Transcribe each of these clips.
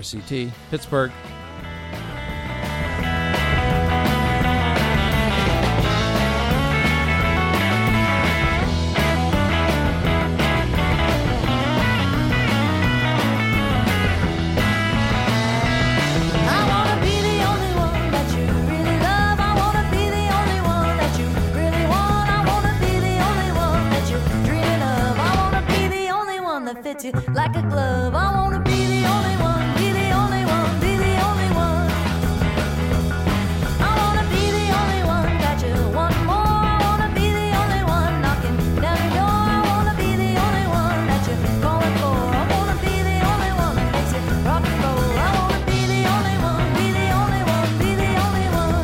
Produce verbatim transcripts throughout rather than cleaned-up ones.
C T, Pittsburgh. Like a glove, I wanna be the only one, be the only one, be the only one. I wanna be the only one, got you one more. I wanna be the only one knocking down your door. I wanna be the only one that you're calling for. I wanna be the only one that makes it rock and roll. I wanna be the only one, be the only one, be the only one.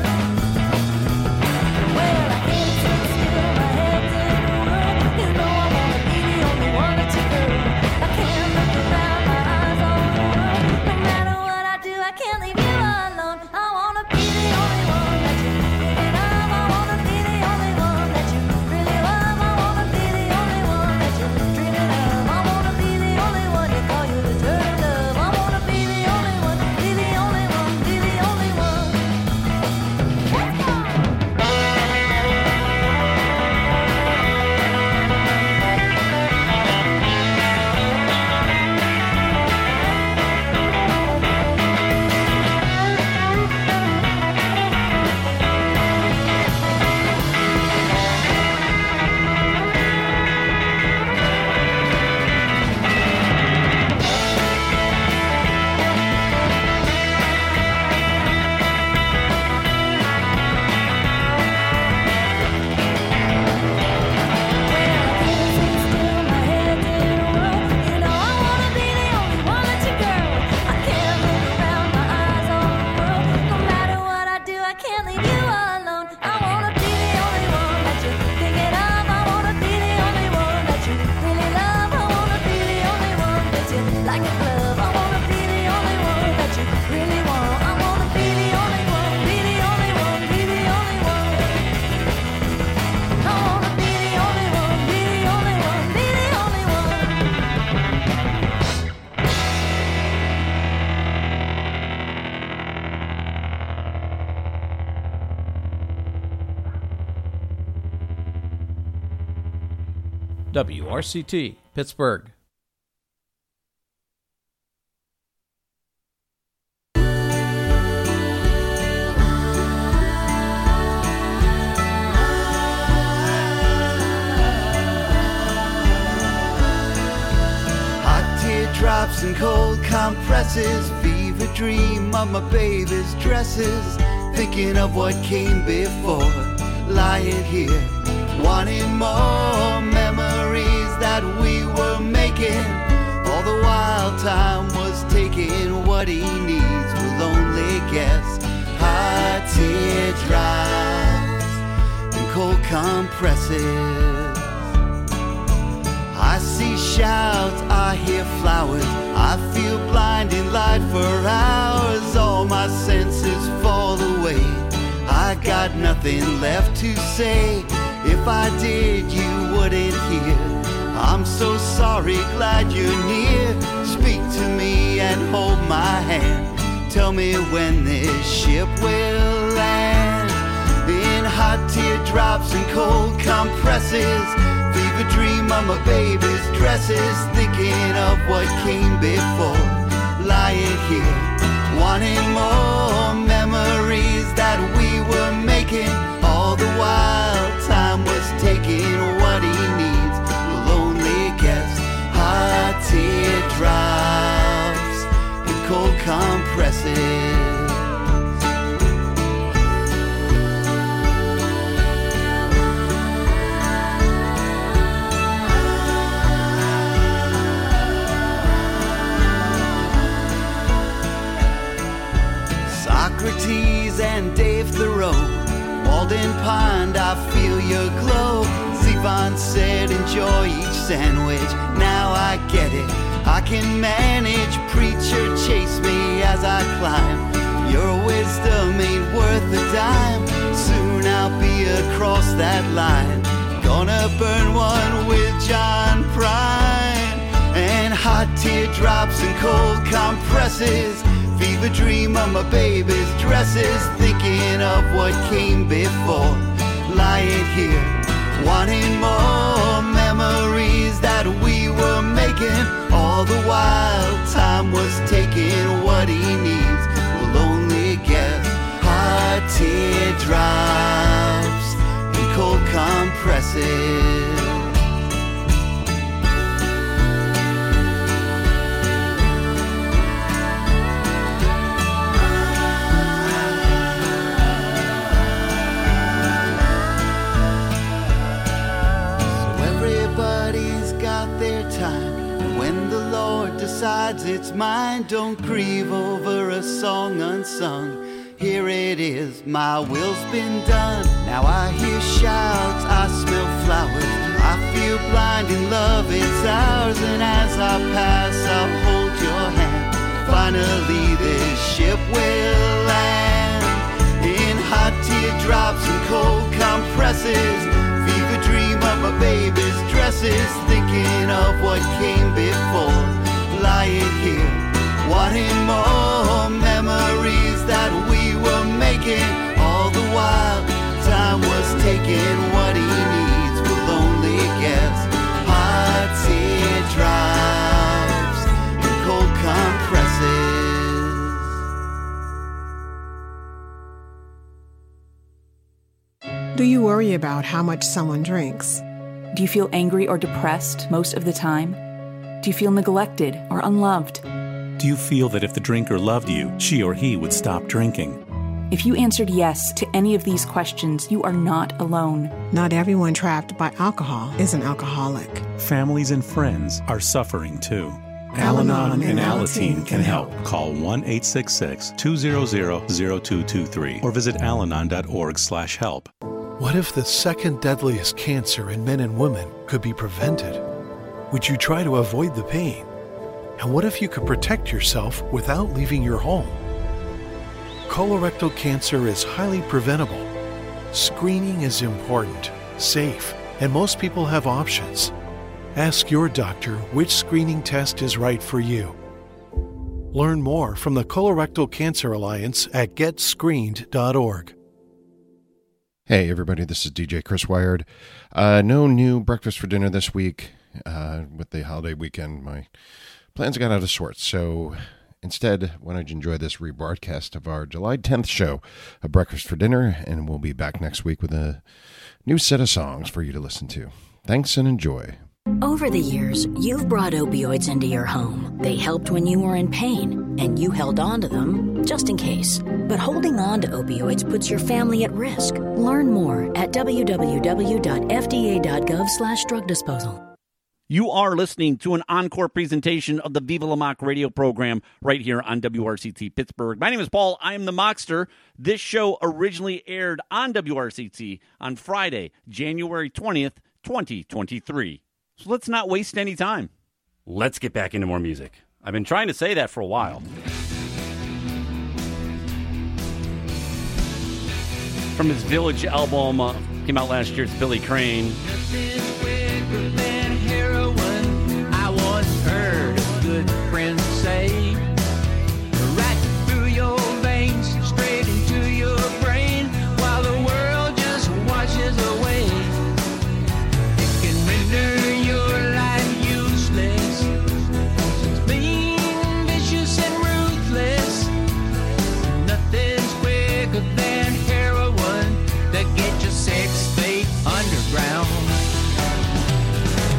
Well, I can't sit still, my head's in the world. You know I wanna be the only one that you girl. I can't look around, my eyes on the world. No matter what I do, I can't leave you alone. I wanna be the only one that you really love. I wanna be the only one that you really love. I wanna be the only one that you're dreaming of. I wanna be the only one you call you the turtle dove. I wanna be the only one, be the only one, be the only one. Let's go! Like a glove, I wanna be the only one that you really want. I wanna be the only one, be the only one, be the only one. I wanna be the only one, be the only one, be the only one. W R C T, Pittsburgh. Drops and cold compresses, fever dream of my baby's dresses, thinking of what came before, lying here, wanting more memories that we were making, all the while time was taking what he needs, will only guess, hot teardrops and cold compresses. I see shouts, I hear flowers, I feel blinding light for hours. All my senses fall away, I got nothing left to say. If I did, you wouldn't hear. I'm so sorry, glad you're near. Speak to me and hold my hand. Tell me when this ship will land. In hot teardrops and cold compresses, fever dream of my baby's dresses, thinking of what came before, lying here, wanting more memories that we were making, all the while time was taking what he needs, will only guess, hot teardrops and cold compresses. Socrates and Dave Thoreau, Walden Pond, I feel your glow. Zevon said, enjoy each sandwich. Now I get it, I can manage. Preacher, chase me as I climb. Your wisdom ain't worth a dime. Soon I'll be across that line, gonna burn one with John Prine. And hot teardrops and cold compresses, Fever dream of my baby's dresses, thinking of what came before. Lying here, wanting more memories that we were making. All the while, time was taking what he needs. We'll only guess. Hard teardrops and cold compresses. Decides it's mine, don't grieve over a song unsung. Here it is, my will's been done. Now I hear shouts, I smell flowers, I feel blind in love, it's ours. And as I pass, I'll hold your hand. Finally this ship will land in hot teardrops and cold compresses. Fever dream of my baby's dresses, thinking of what came before. Lying here, wanting more memories that we were making. All the while, time was taking what he needs. We'll only guess. Hot teardrops and cold compresses. Do you worry about how much someone drinks? Do you feel angry or depressed most of the time? Do you feel neglected or unloved? Do you feel that if the drinker loved you, she or he would stop drinking? If you answered yes to any of these questions, you are not alone. Not everyone trapped by alcohol is an alcoholic. Families and friends are suffering too. Al-Anon and Alateen can help. Call one eight six six, two zero zero, zero two two three or visit alanon dot org slash help. What if the second deadliest cancer in men and women could be prevented? Would you try to avoid the pain? And what if you could protect yourself without leaving your home? Colorectal cancer is highly preventable. Screening is important, safe, and most people have options. Ask your doctor which screening test is right for you. Learn more from the Colorectal Cancer Alliance at get screened dot org. Hey everybody, this is D J Chris Wired. Uh, no new breakfast for dinner this week. Uh, with the holiday weekend, my plans got out of sorts. So instead, why don't you enjoy this rebroadcast of our July tenth show, A Breakfast for Dinner, and we'll be back next week with a new set of songs for you to listen to. Thanks and enjoy. Over the years, you've brought opioids into your home. They helped when you were in pain, and you held on to them just in case. But holding on to opioids puts your family at risk. Learn more at w w w dot f d a dot gov slash drug disposal. You are listening to an encore presentation of the Viva La Mock radio program right here on W R C T Pittsburgh. My name is Paul. I am the Mockster. This show originally aired on W R C T on Friday, January twentieth, twenty twenty-three. So let's not waste any time. Let's get back into more music. I've been trying to say that for a while. From his Village album, uh, came out last year, it's Billy Crane. I once heard a good friend say, right through your veins, straight into your brain, while the world just washes away. It can render your life useless. It's mean, vicious, and ruthless. Nothing's quicker than heroin that gets you six feet underground.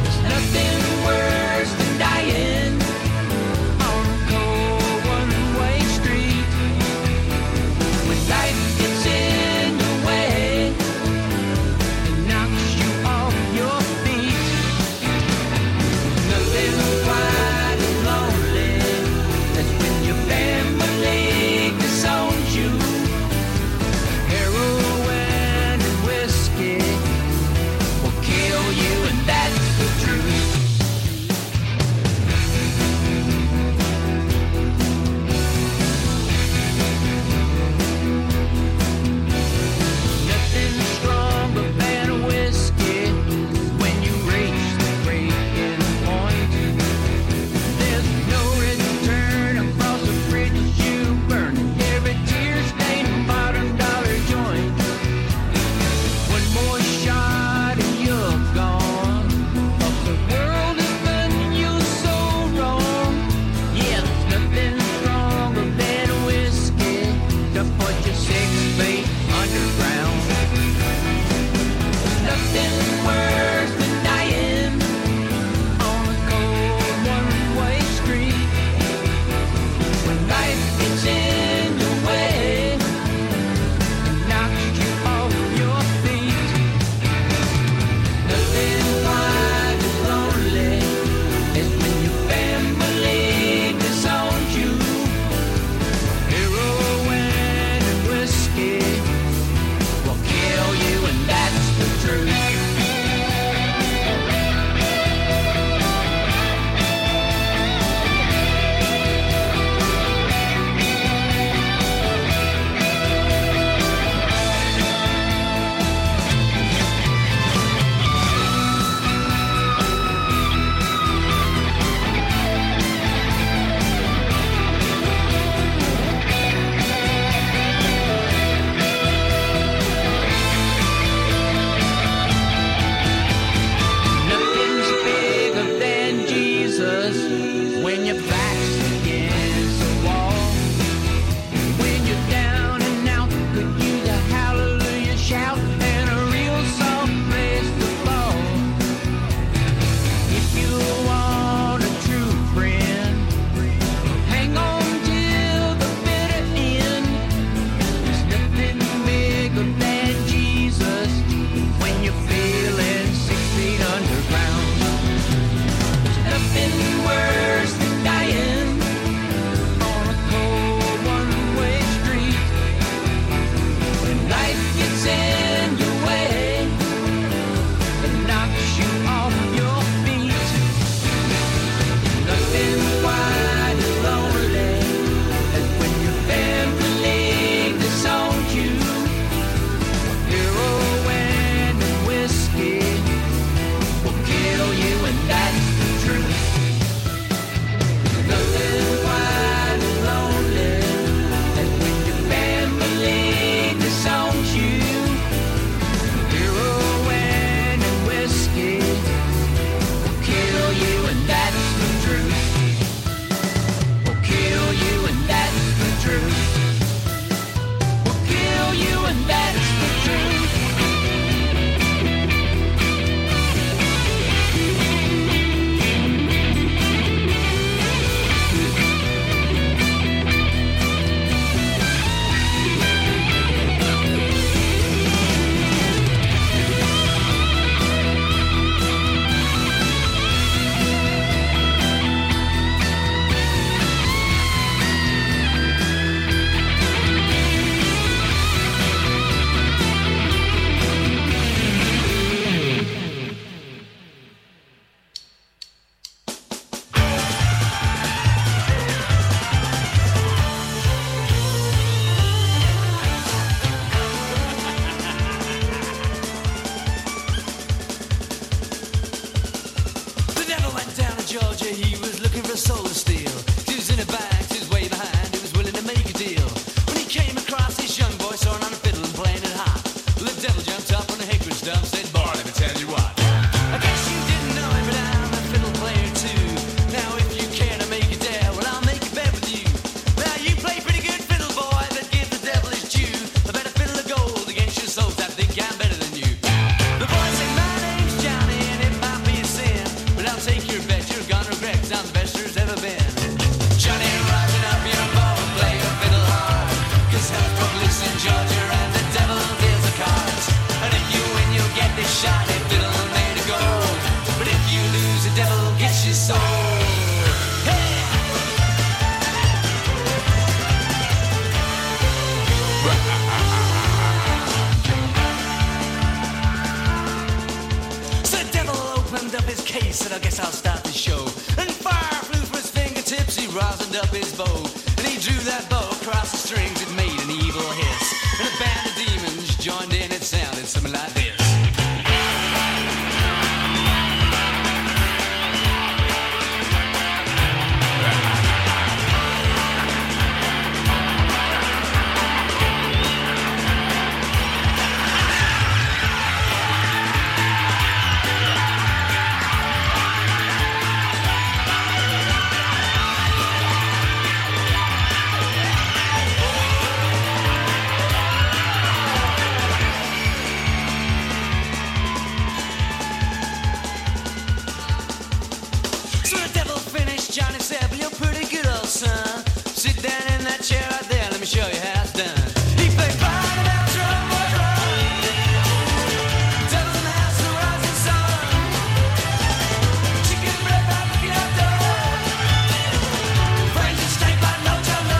to put you six feet underground. Nothing worse than dying on a cold one-way street. When life gets in your way and knocks you off your feet. Nothing quite as lonely as when your family disowns you. Heroin and me show you how it's done. He played fine about drum, boys run. Devil's in the house, the rising sun. Chicken bread by looking out door. Friends and steak by no tell no.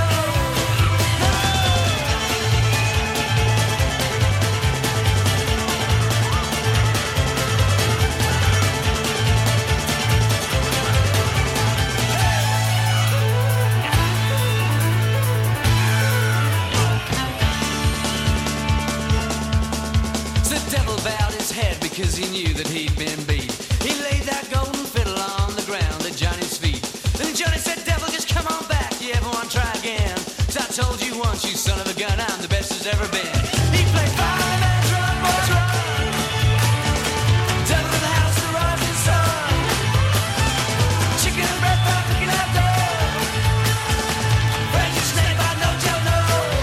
Because he knew that he'd been beat. He laid that golden fiddle on the ground at Johnny's feet. And Johnny said, devil, just come on back. You ever want to try again? 'Cause I told you once, you son of a gun, I'm the best there's ever been. He played five and drum, boys run. Devil in the house, the rising sun. Chicken and bread by cooking out door. Friends and snake by no tell no.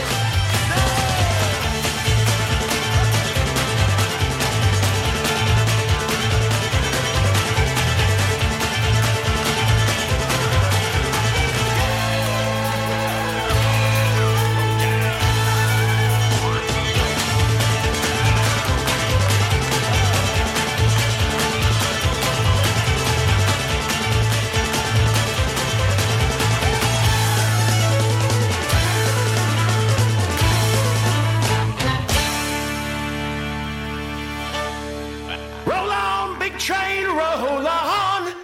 Roll on, big train, roll on.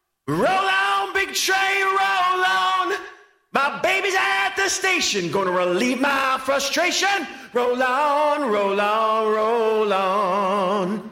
Roll on, big train, roll on. My baby's at the station, gonna relieve my frustration. Roll on, roll on, roll on.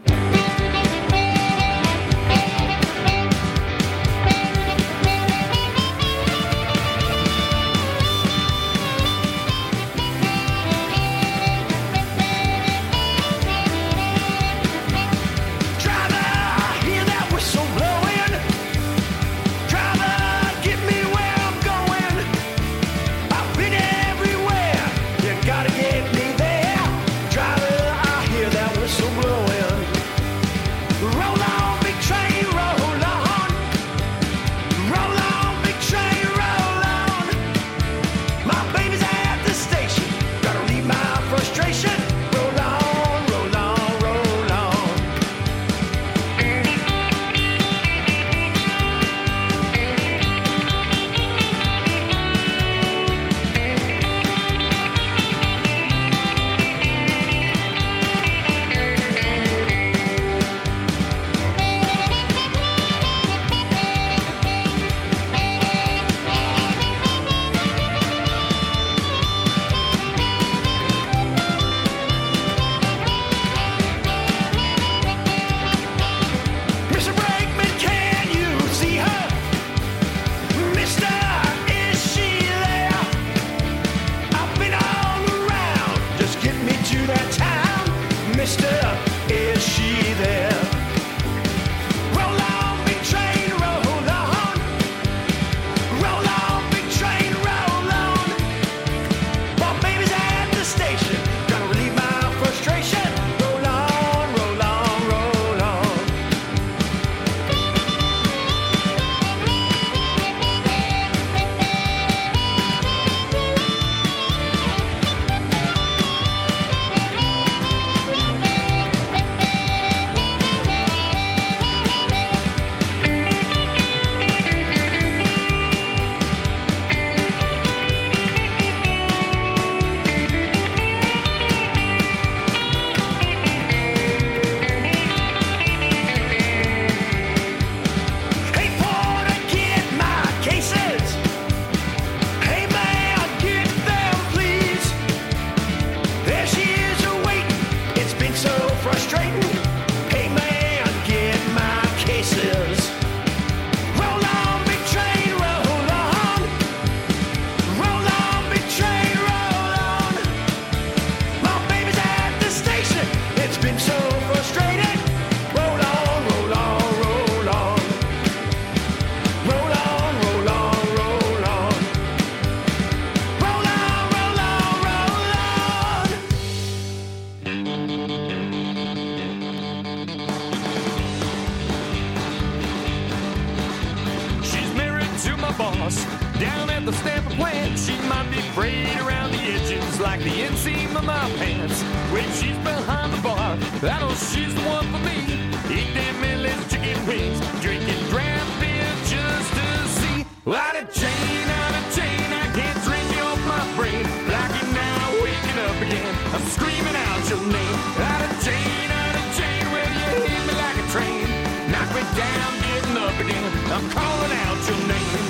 boss down at the stamp plant. She might be afraid around the edges like the inseam of my pants. When she's behind the bar, I know she's the one for me. Eat them endless chicken wings, drinking draft beer just to see. Out of chain, out of chain, I can't drink you off my brain. Blacking now, waking up again, I'm screaming out your name. Out of chain, out of chain, will you hit me like a train? Knock me down, getting up again, I'm calling out your name.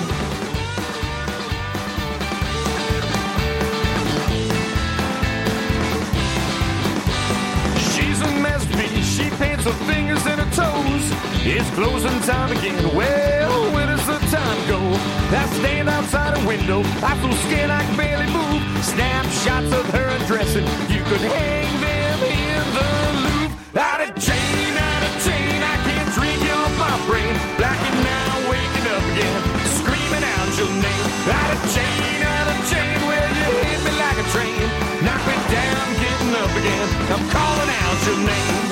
She's a masterpiece, she paints her fingers and her toes. It's closing time again, well, where does the time go? I stand outside a window, I feel scared I can barely move. Snapshots of her undressing, you could hang them in the loop. Out of chain, out of chain, I can't drink you off my brain. Blacking now, waking up again, screaming out your name. Out of chain, out of chain, well, you hit me like a train. Knock me down, getting up again, I'm calling out your name.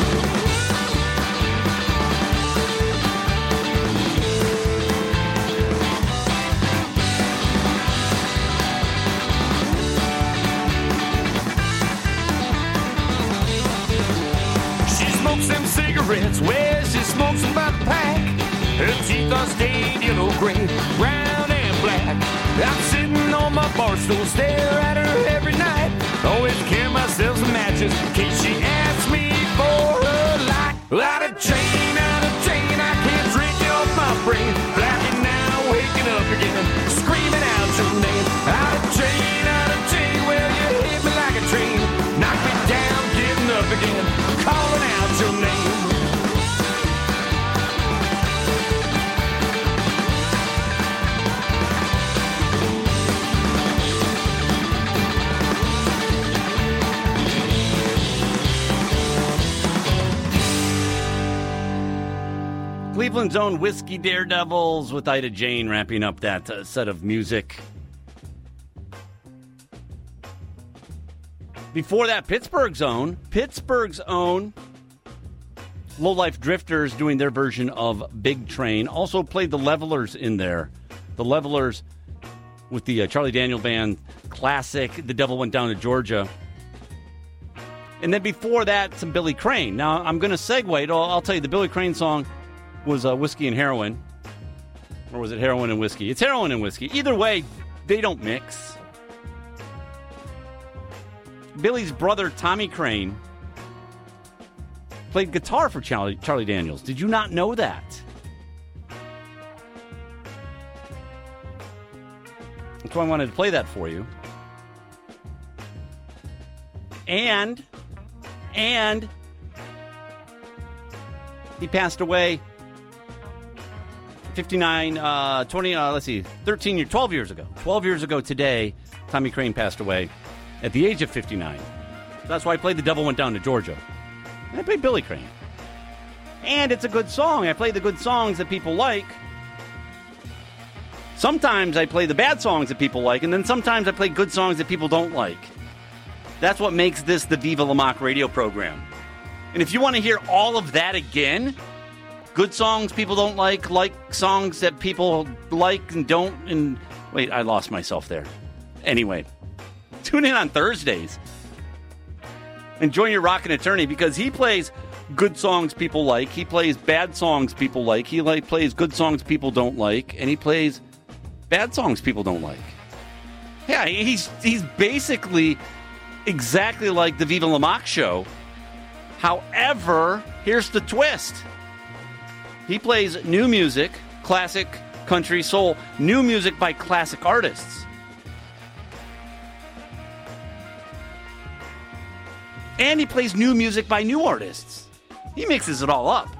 Smokes them cigarettes, well, she smokes them by the pack. Her teeth are stained yellow, gray, brown, and black. I'm sitting on my bar stool, stare at her every night. Always carry myself some matches in case she asks me for a light. Out of chain, out of chain, I can't drink you off my brain. Blacking now, waking up again, screaming out your name. Out of chain, out of chain, well, you hit me like a train. Knock me down, getting up again, calling out your name. Cleveland's own Whiskey Daredevils with Ida Jane wrapping up that uh, set of music. Before that, Pittsburgh's own, Pittsburgh's own Lowlife Drifters doing their version of Big Train. Also played the Levelers in there. The Levelers with the uh, Charlie Daniel Band classic, The Devil Went Down to Georgia. And then before that, some Billy Crane. Now, I'm going to segue. I'll, I'll tell you, the Billy Crane song was uh, Whiskey and Heroin. Or was it Heroin and Whiskey? It's Heroin and Whiskey. Either way, they don't mix. Billy's brother, Tommy Crane, played guitar for Charlie, Charlie Daniels. Did you not know that? That's why I wanted to play that for you. And, and, he passed away fifty-nine, uh, twenty, uh, let's see, thirteen years, twelve years ago. twelve years ago today, Tommy Crane passed away at the age of fifty-nine. That's why I played The Devil Went Down to Georgia. And I played Billy Crane. And it's a good song. I play the good songs that people like. Sometimes I play the bad songs that people like, and then sometimes I play good songs that people don't like. That's what makes this the Viva La Mock radio program. And if you want to hear all of that again, good songs people don't like, like songs that people like and don't, and wait, I lost myself there. Anyway, tune in on Thursdays and join your rockin' attorney, because he plays good songs people like, he plays bad songs people like, he like plays good songs people don't like, and he plays bad songs people don't like. Yeah, he's he's basically exactly like the Viva La Mock show. However, here's the twist. He plays new music, classic, country, soul, new music by classic artists. And he plays new music by new artists. He mixes it all up.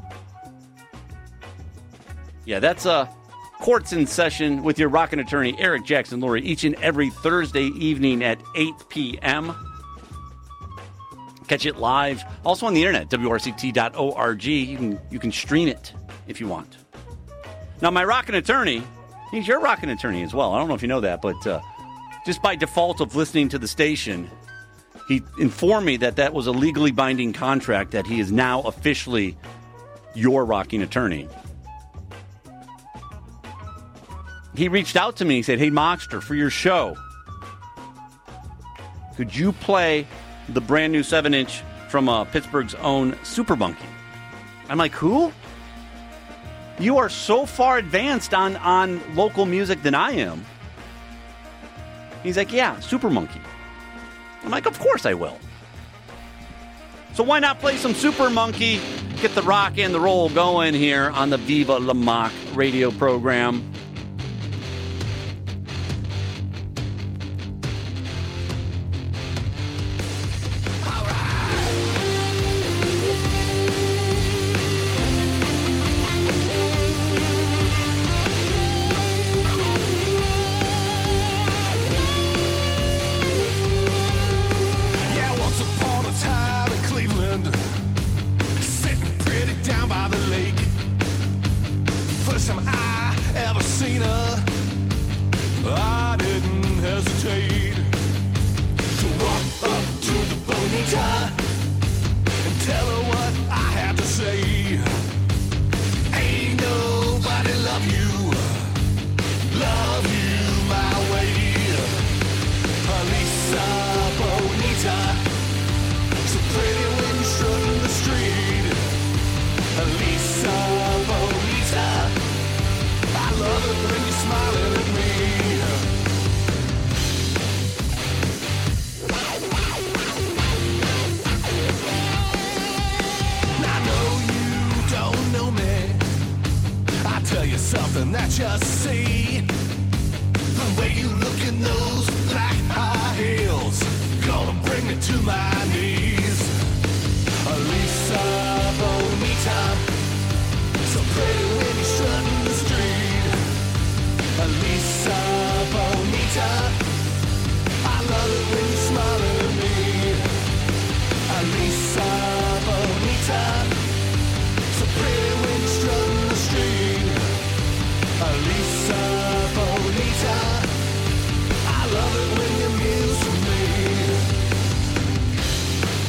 Yeah, that's uh, Courts in Session with your rockin' attorney, Eric Jackson Lurie, each and every Thursday evening at eight p.m. Catch it live. Also on the internet, W R C T dot org. You can, you can stream it if you want. Now, my rockin' attorney, he's your rockin' attorney as well. I don't know if you know that, but uh, just by default of listening to the station, he informed me that that was a legally binding contract, that he is now officially your rocking attorney. He reached out to me. He said, "Hey, Mockster, for your show, could you play the brand new seven inch from uh, Pittsburgh's own Super Monkey? I'm like, who? You are so far advanced on, on local music than I am. He's like, yeah, Super Monkey. I'm like, of course I will. So why not play some Super Monkey, get the rock and the roll going here on the Viva La Mock radio program. Something that you see, the way you look in those black high heels, gonna bring me to my knees. Lisa Bonita, so pretty when you strut in the street. Lisa Bonita, I love it when you're smiling at me. Lisa Bonita, so pretty when you strut in the street. Lisa Bonita, I love it when you muse with me.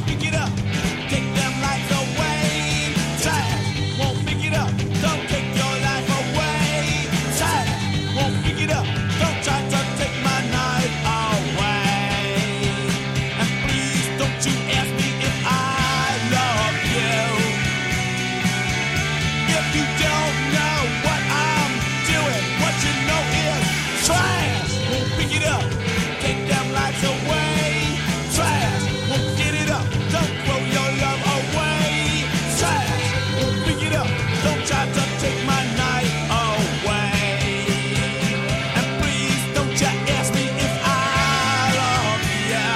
pick it up. Take them lights away. Trash won't pick it up. Don't take your life away. Trash won't pick it up. Don't try to take my night away. And please don't you ask me if I love you. If you don't know what I'm doing, what you know is trash won't pick it up. Take them lights away. Trash won't get it up. Don't throw your love away. Trash won't pick it up. Don't try to take my night away. And please don't you ask me if I love you.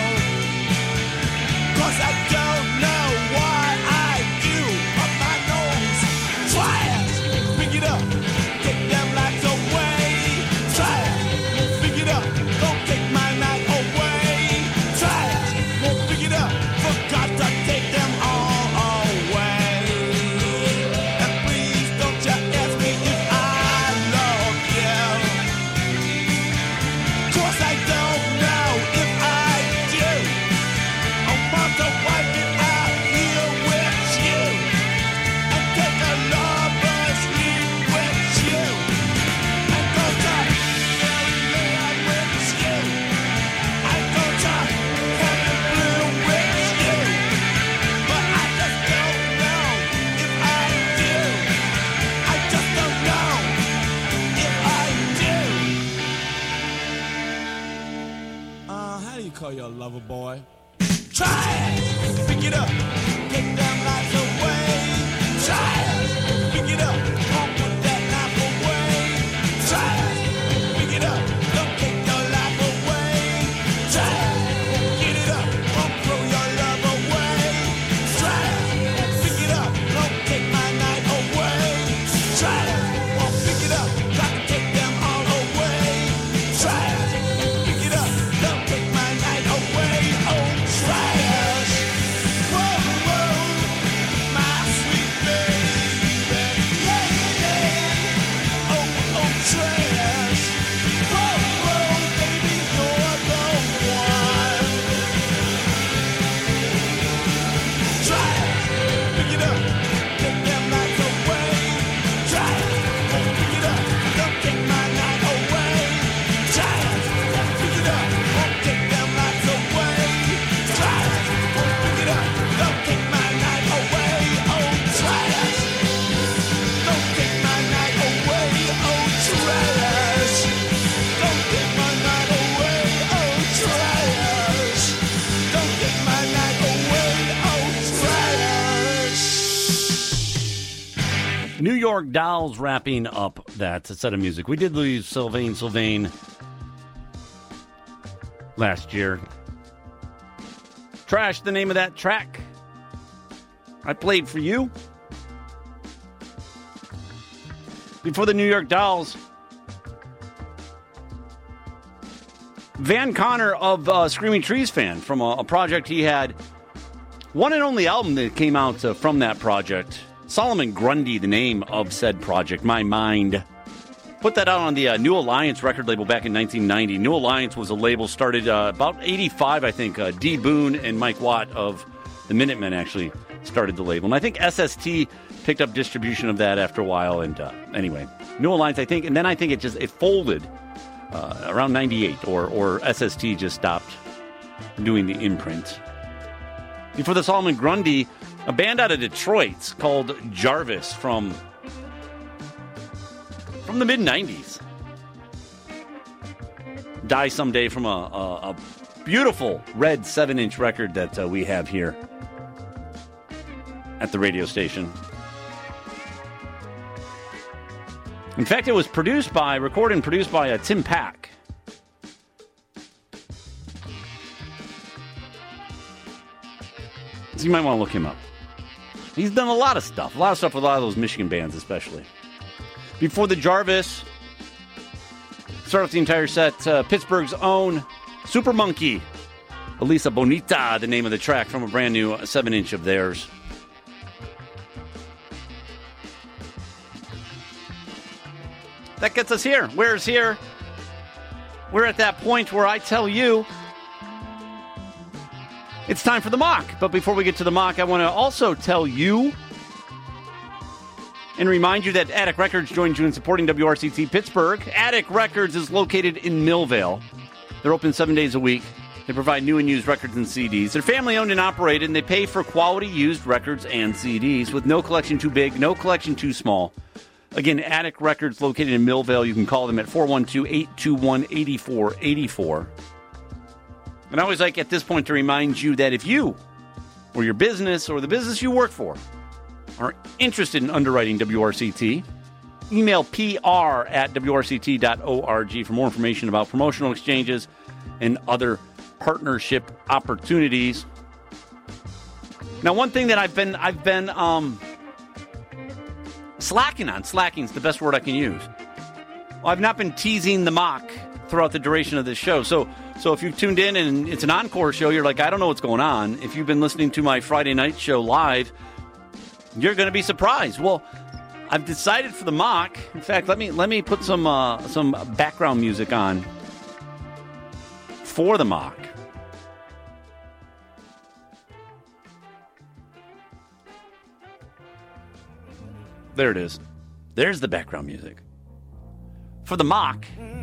'Cause I don't know what I do. Up my nose. Trash won't pick it up. Take them lights away. Trash won't pick it up. Don't take my night away. Trash won't pick it up. Forgot to take them all away. And please don't you ask me if I love you. 'Cause I don't know if I do. I want to wipe it out here with you. And take a lover's leave with you. And go to fairyland with you. And go to heaven blue with you. But I just don't know if I do. I just don't know if I do. Uh, how do you call your lover boy? Try it! Pick it up! Take them lights away! Try it! Pick it up! Don't put that knife away! Try it! Pick it up! Don't take your life away! Try it! Get it up! Don't throw your love away! Try it! Pick it up! Don't take my night away! Try it! Won't pick it up! Got to take them all away! Try it! Pick it up! Don't take my night away! Oh, trash! Whoa, whoa! My sweet baby! Lady! Oh, oh, trash! Whoa, whoa, baby, you're the one! Try it! Pick it up! Take them lights away! Try it! Won't pick it up! Don't take my night away! Try it! Pick it up! Won't take them lights away! Try it! Won't pick it up! Don't take my night away! Oh, try it! Don't take my night away! Oh, trash! Don't take my night away! Oh, trash! Don't take my night away! Oh, trash! New York Dolls wrapping up that set of music. We did lose Sylvain Sylvain last year. Trash, the name of that track I played for you. Before the New York Dolls, Van Connor of uh, Screaming Trees fan from a, a project he had. One and only album that came out uh, from that project. Solomon Grundy, the name of said project, My Mind. Put that out on the uh, New Alliance record label back in nineteen ninety. New Alliance was a label started uh, about eighty-five, I think. Uh, D. Boone and Mike Watt of the Minutemen actually started the label. And I think S S T picked up distribution of that after a while. And uh, anyway, New Alliance, I think. And then I think it just it folded uh, around ninety-eight, or, or S S T just stopped doing the imprint. Before the Solomon Grundy, a band out of Detroit called Jarvis from, from the mid-nineties. Die Someday from a, a, a beautiful red seven-inch record that uh, we have here at the radio station. In fact, it was produced by, recorded and produced by uh, Tim Pack. So you might want to look him up. He's done a lot of stuff. A lot of stuff with a lot of those Michigan bands, especially. Before the Jarvis, start off the entire set, uh, Pittsburgh's own Super Monkey. Elisa Bonita, the name of the track from a brand new seven-inch of theirs. That gets us here. Where's here? We're at that point where I tell you It's time for the mock. But before we get to the mock, I want to also tell you and remind you that Attic Records joins you in supporting W R C T Pittsburgh. Attic Records is located in Millvale. They're open seven days a week. They provide new and used records and C Ds. They're family-owned and operated, and they pay for quality used records and C Ds with no collection too big, no collection too small. Again, Attic Records located in Millvale. You can call them at four one two, eight two one, eight four eight four. And I always like at this point to remind you that if you or your business or the business you work for are interested in underwriting W R C T, email P R at W R C T dot org for more information about promotional exchanges and other partnership opportunities. Now, one thing that I've been I've been um, slacking on, slacking is the best word I can use. Well, I've not been teasing the mock throughout the duration of this show. So, so if you've tuned in and it's an encore show, you're like, I don't know what's going on. If you've been listening to my Friday night show live, you're going to be surprised. Well, I've decided for the mock. In fact, let me let me put some uh, some background music on for the mock. There it is. There's the background music. For the mock,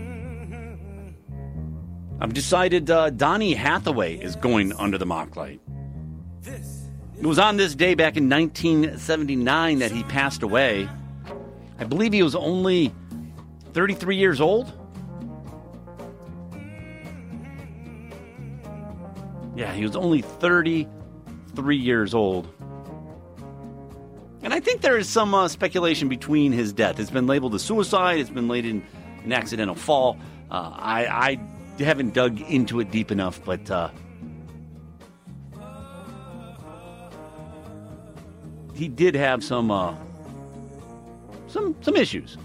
I've decided uh, Donny Hathaway is going under the mock light. It was on this day back in nineteen seventy-nine that he passed away. I believe he was only thirty-three years old. Yeah, he was only thirty-three years old. And I think there is some uh, speculation between his death. It's been labeled a suicide. It's been labeled an accidental fall. Uh, I, I haven't dug into it deep enough, but uh, he did have some uh, some some issues,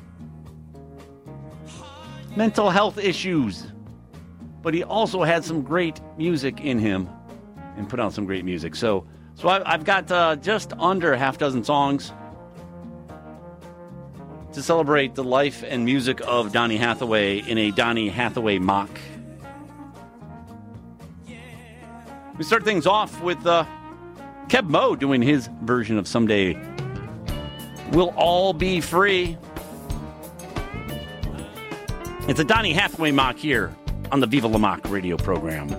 mental health issues. But he also had some great music in him, and put out some great music. So, so I, I've got uh, just under a half dozen songs to celebrate the life and music of Donny Hathaway in a Donny Hathaway mock. We start things off with uh, Keb Mo doing his version of Someday We'll All Be Free. It's a Donny Hathaway mock here on the Viva La Mock radio program.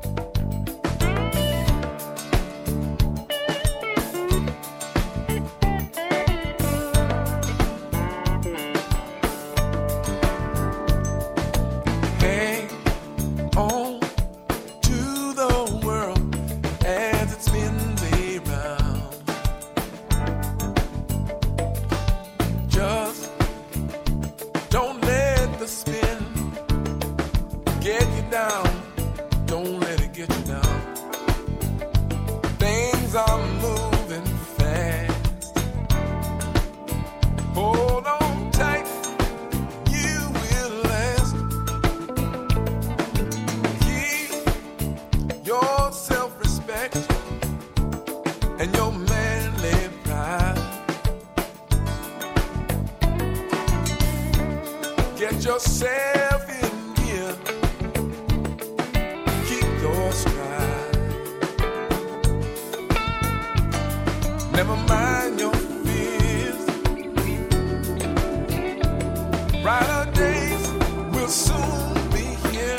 Hang on to the world as it spins around. Just don't let the spin get you down. Don't let it get you down. Things are moving fast. Hold on tight. You will last. Keep your self-respect and your manly pride. Get yourself in gear. Keep your stride. Never mind your fears. Brighter days will soon be here.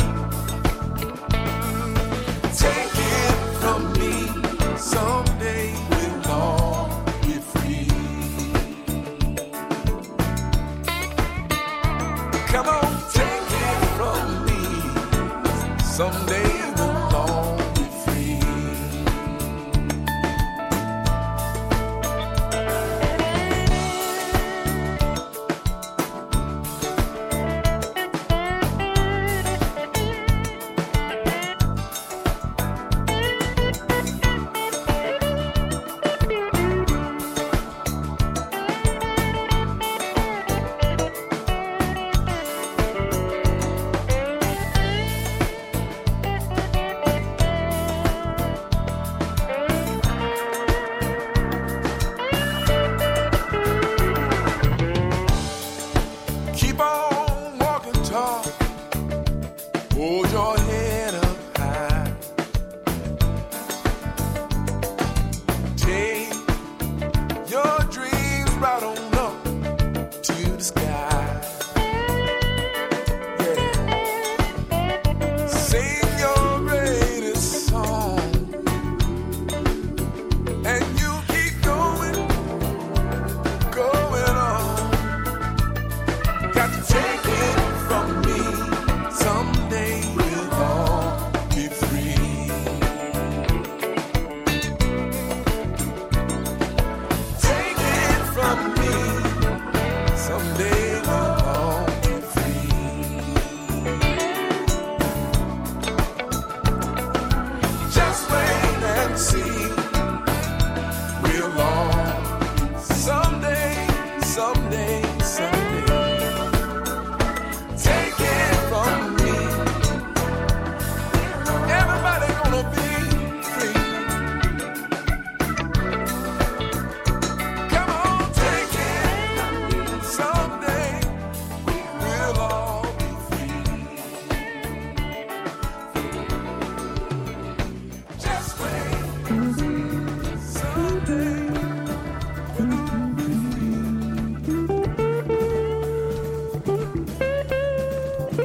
Take it from me, someday we'll all be free. Come on, take it from me, someday we'll all be free.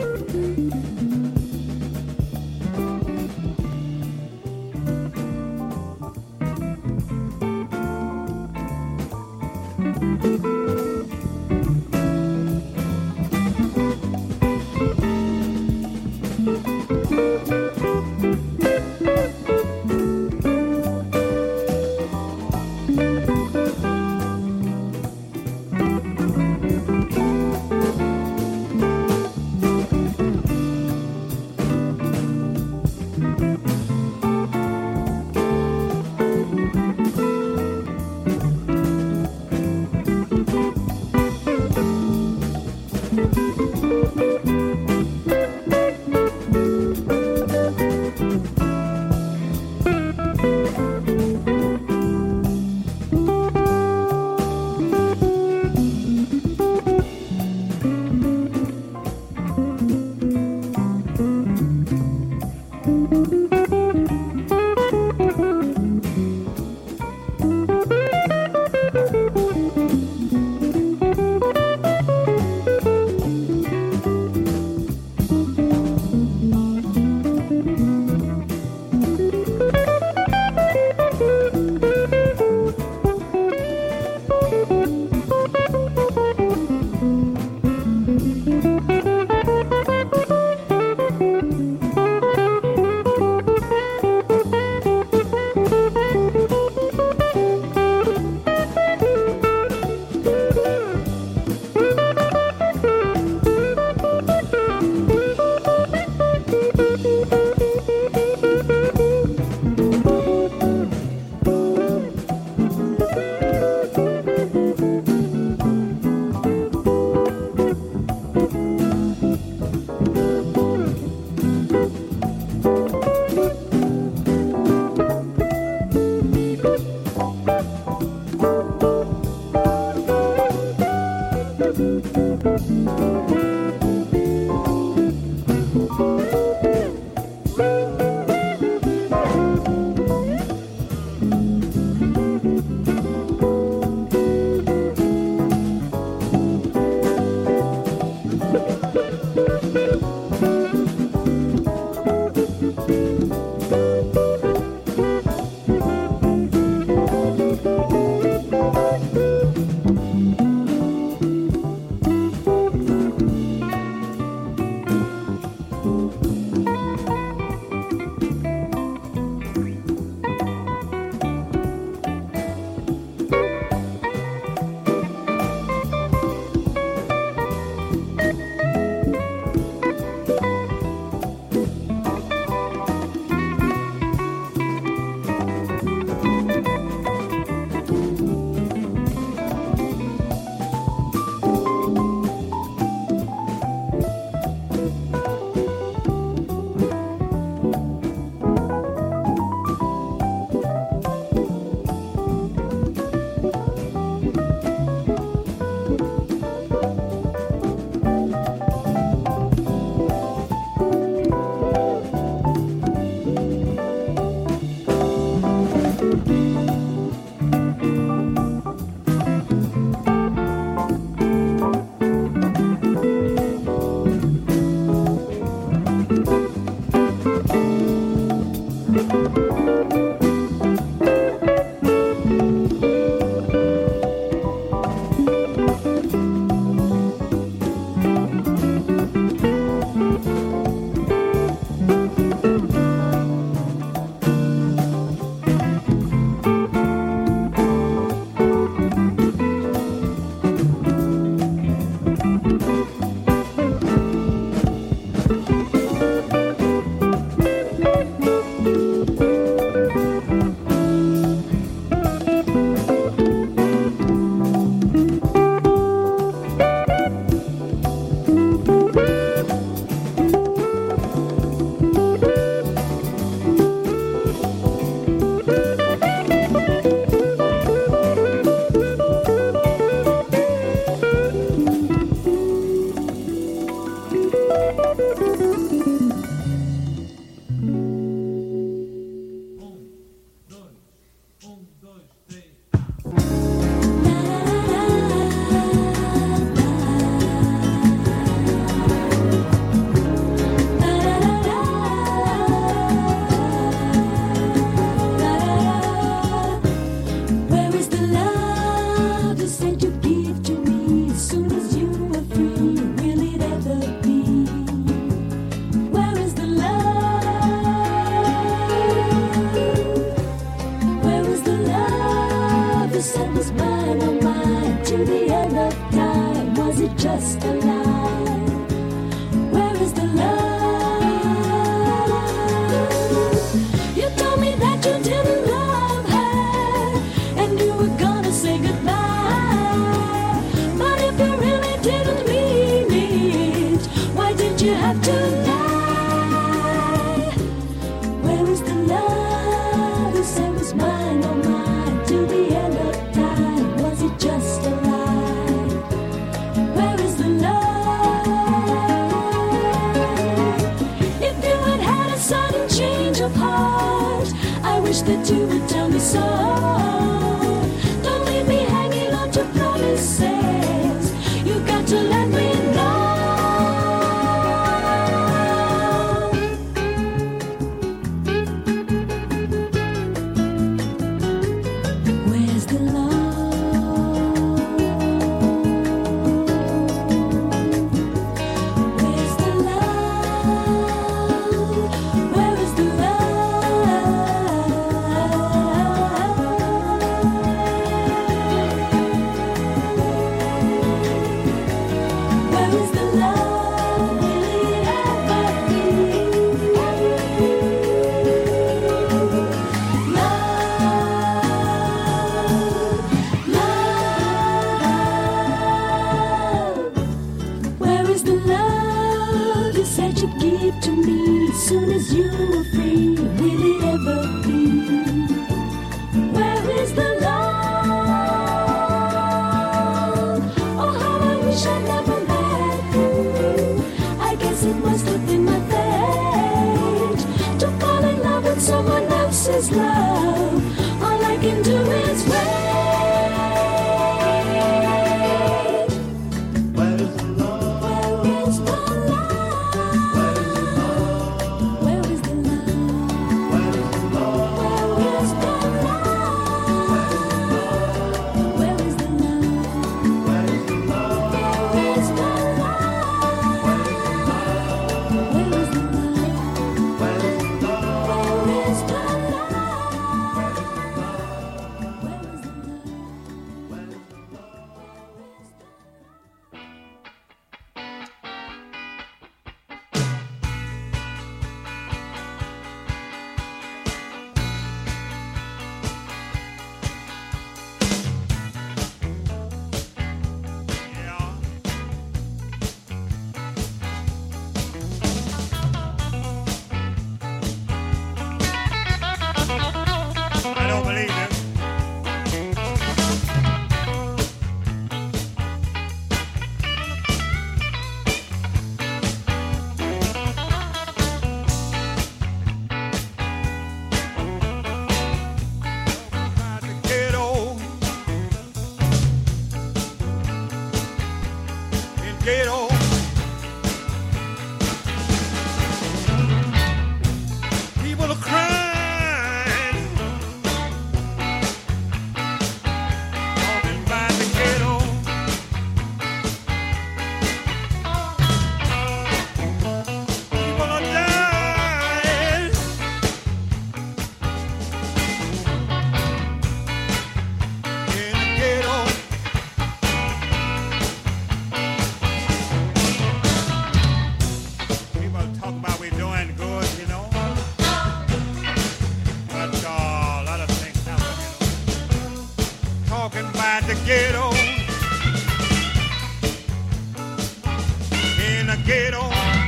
Thank you. to the end of time? Was it just a lie? Where is the love? You told me that you didn't love her, and you were gonna say goodbye. But if you really didn't mean it, why did you have to lie? Where is the love you said was mine, oh mine, to the end of time? Was it just a lie? Where is the love? If you had had a sudden change of heart, I wish that you would tell me so. Don't leave me hanging on to promises. You got to let me know. Where's the love? Where's the love? Where is the love? Where is the love? Will it ever be? Love, where is the love you said you'd give to me soon as you were free? Will it ever be? Where is the love? Oh, how I wish I never met you. I guess it must have been my fate to fall in love with someone else's love. All I can do is wait. Where is the love? Where is the love? Where is the love? Where is the love? Where is the love? Where is the love? Where is the love? Where is the love? Where is the love? Where is the love? Where is the I don't believe it. Ghetto, in ghetto, people are crying, talking about the ghetto. People are dying. In the ghetto, people talk about we doing good, you know, but uh, a lot of things happen, you know. Talking about the ghetto, in the ghetto.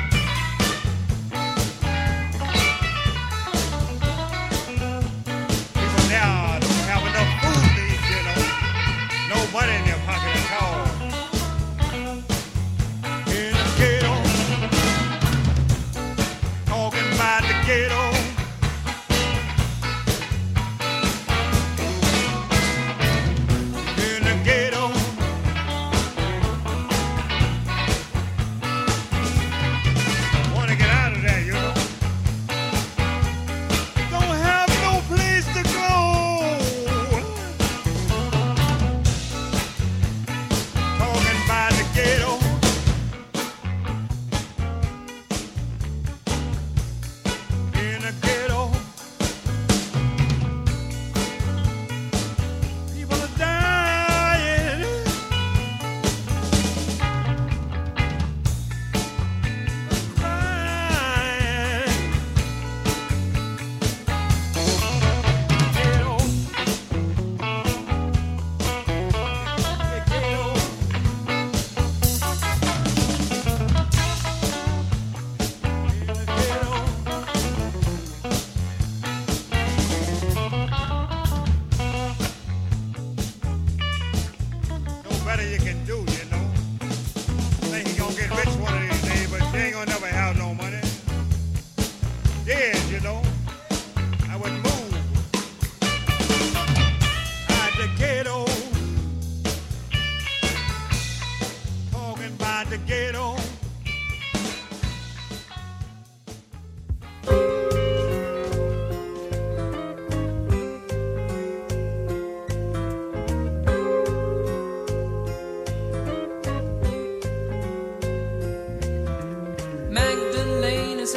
People now don't have enough food to eat, you know. No money in their pocket at all. In the ghetto, talking about the ghetto. In the ghetto, wanna get out of there, you know. Don't have no place to go. Talking about the ghetto. In the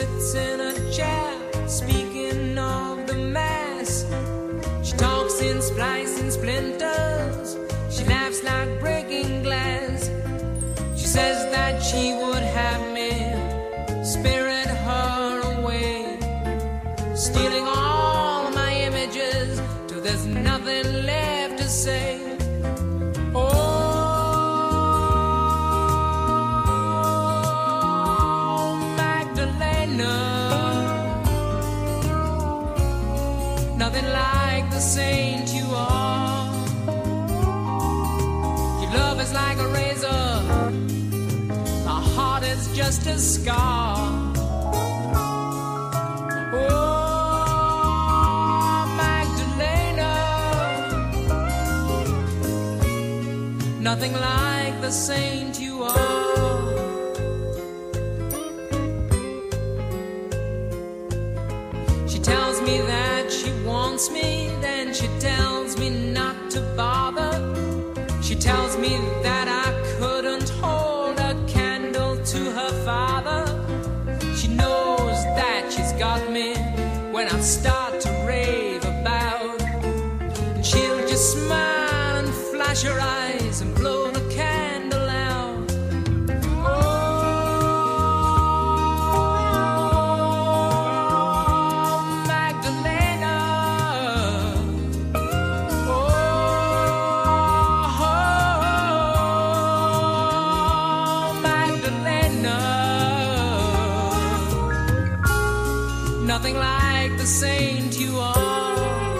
sits in a chair, speaking of the mass. She talks in splice and splinters. She laughs like breaking glass. She says that she would have me spirit her away, stealing all my images till there's nothing left to say. Nothing like the saint you are. Your love is like a razor, my heart is just a scar. Oh, Magdalena, nothing like the saint you are. Tells me that she wants me, then she tells me not to bother. She tells me that I couldn't hold a candle to her father. She knows that she's got me when I start to rave about, and she'll just smile and flash her eyes and blow the candle out. Nothing like the saint you are.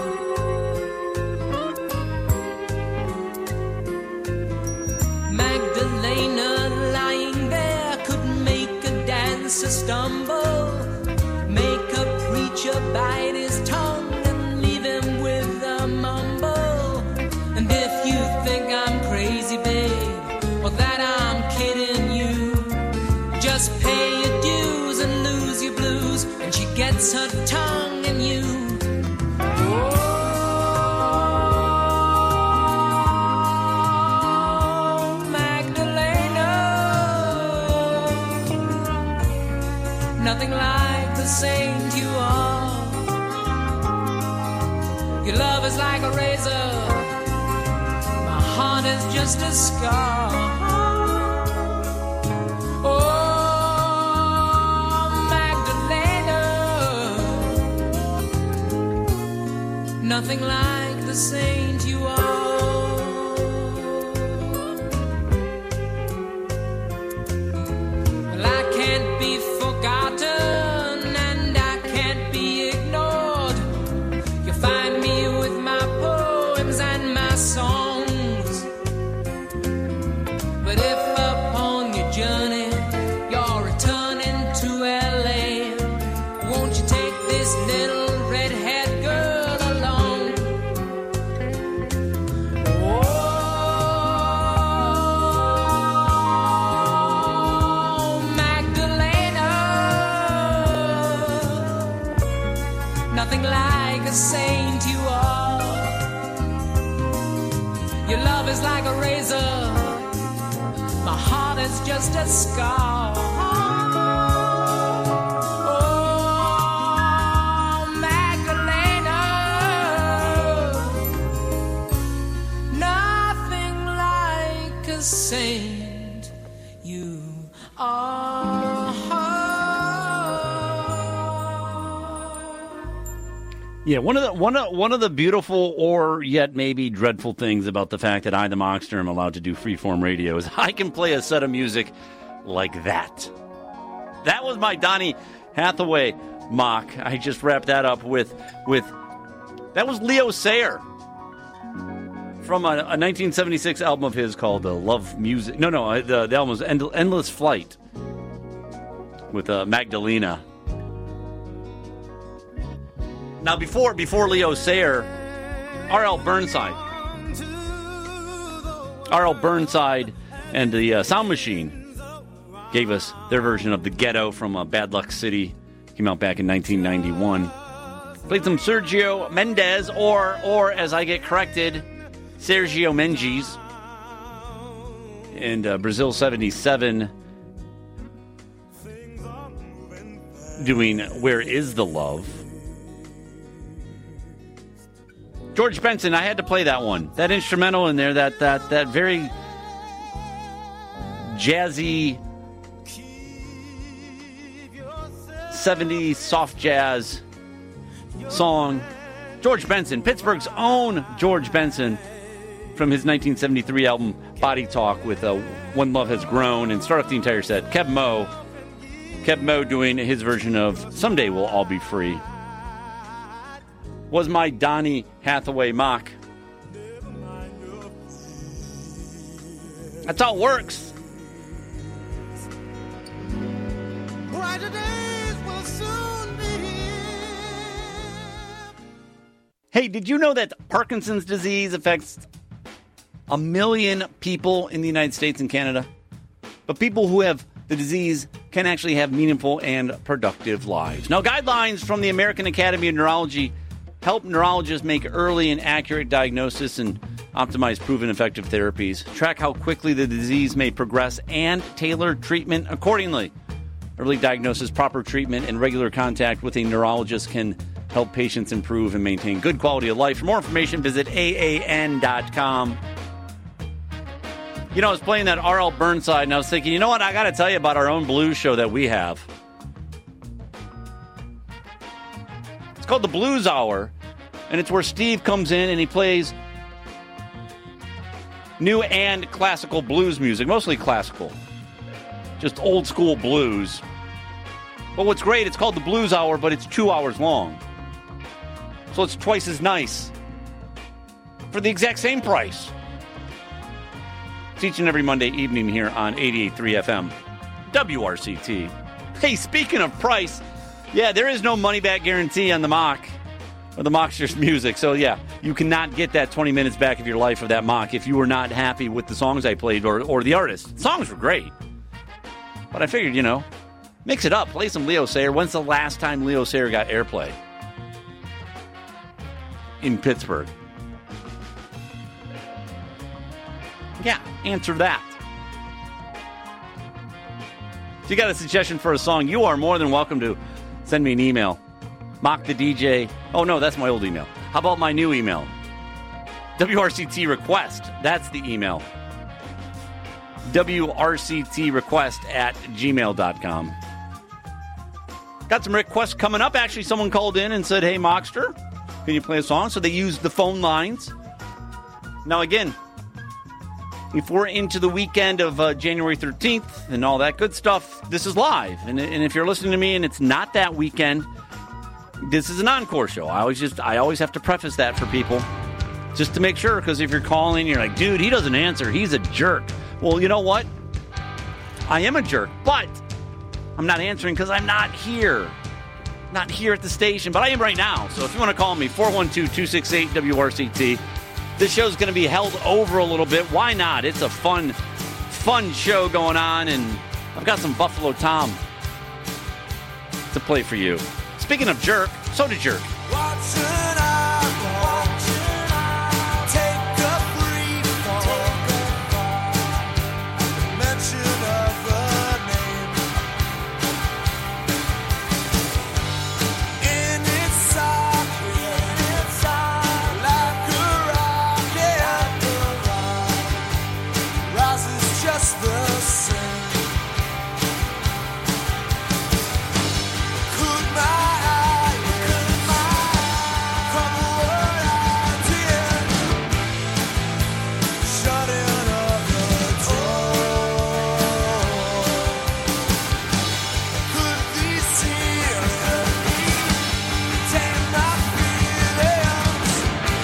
Magdalena lying there could make a dancer stumble, make a preacher bite his tongue and leave him with a mumble. And if you think I'm crazy, babe, or that I'm kidding you, just pay your dues and lose your blues, and she gets her tongue in you. Oh, Magdalena, nothing like the saint you are. Your love is like a razor, my heart is just a scar. Oh, nothing like the saint you are. Well, I can't be forgotten and I can't be ignored. You'll find me with my poems and my songs. But if upon your journey you're returning to L A, won't you take this little red-haired girl? Nothing like a saint you are. Your love is like a razor, my heart is just a scar. Oh, Magdalena, nothing like a saint you are. Yeah, one of the one of one of the beautiful or yet maybe dreadful things about the fact that I, the Mockster, am allowed to do freeform radio is I can play a set of music like that. That was my Donny Hathaway mock. I just wrapped that up with with that was Leo Sayer from a, a nineteen seventy-six album of his called uh, Love Music. No, no, the, the album was End, Endless Flight with uh, Magdalena. Now, before before Leo Sayer, R L Burnside. R L Burnside and the uh, Sound Machine gave us their version of The Ghetto from uh, Bad Luck City. Came out back in nineteen ninety-one. Played some Sergio Mendes, or, or as I get corrected, Sergio Mendes. And uh, Brazil seventy-seven. doing Where Is the Love? George Benson, I had to play that one. That instrumental in there, that that that very jazzy seventies soft jazz song. George Benson, Pittsburgh's own George Benson, from his nineteen seventy-three album Body Talk with uh, When Love Has Grown, and start off the entire set. Kev Moe. Kev Moe doing his version of Someday We'll All Be Free. Was my Donny Hathaway mock. That's how it works. Brighter days will soon be here. Hey, did you know that Parkinson's disease affects a million people in the United States and Canada? But people who have the disease can actually have meaningful and productive lives. Now, guidelines from the American Academy of Neurology help neurologists make early and accurate diagnosis and optimize proven effective therapies, track how quickly the disease may progress, and tailor treatment accordingly. Early diagnosis, proper treatment, and regular contact with a neurologist can help patients improve and maintain good quality of life. For more information, visit A A N dot com. You know, I was playing that R L Burnside, and I was thinking, you know what, I got to tell you about our own blues show that we have. It's called the Blues Hour, and it's where Steve comes in and he plays new and classical blues music, mostly classical, just old school blues. But what's great, it's called the Blues Hour, but it's two hours long. So it's twice as nice for the exact same price. It's each and every Monday evening here on eighty-eight point three F M, W R C T. Hey, speaking of price, yeah, there is no money-back guarantee on the mock or the Mockster's music. So, yeah, you cannot get that twenty minutes back of your life of that mock if you were not happy with the songs I played or, or the artist. The songs were great. But I figured, you know, mix it up. Play some Leo Sayer. When's the last time Leo Sayer got airplay? In Pittsburgh. Yeah, answer that. If you got a suggestion for a song, you are more than welcome to send me an email. Mock the D J. Oh, no, that's my old email. How about my new email? W R C T request. That's the email. W R C T request at gmail dot com. Got some requests coming up. Actually, someone called in and said, hey, Mockster, can you play a song? So they used the phone lines. Now, again, if we're into the weekend of uh, January thirteenth and all that good stuff, this is live. And, and if you're listening to me and it's not that weekend, this is an encore show. I always just I always have to preface that for people just to make sure, because if you're calling, you're like, dude, he doesn't answer. He's a jerk. Well, you know what? I am a jerk, but I'm not answering because I'm not here. Not here at the station, but I am right now. So if you want to call me, four one two, two six eight, W R C T. This show's going to be held over a little bit. Why not? It's a fun, fun show going on, and I've got some Buffalo Tom to play for you. Speaking of jerk, so did jerk. Watch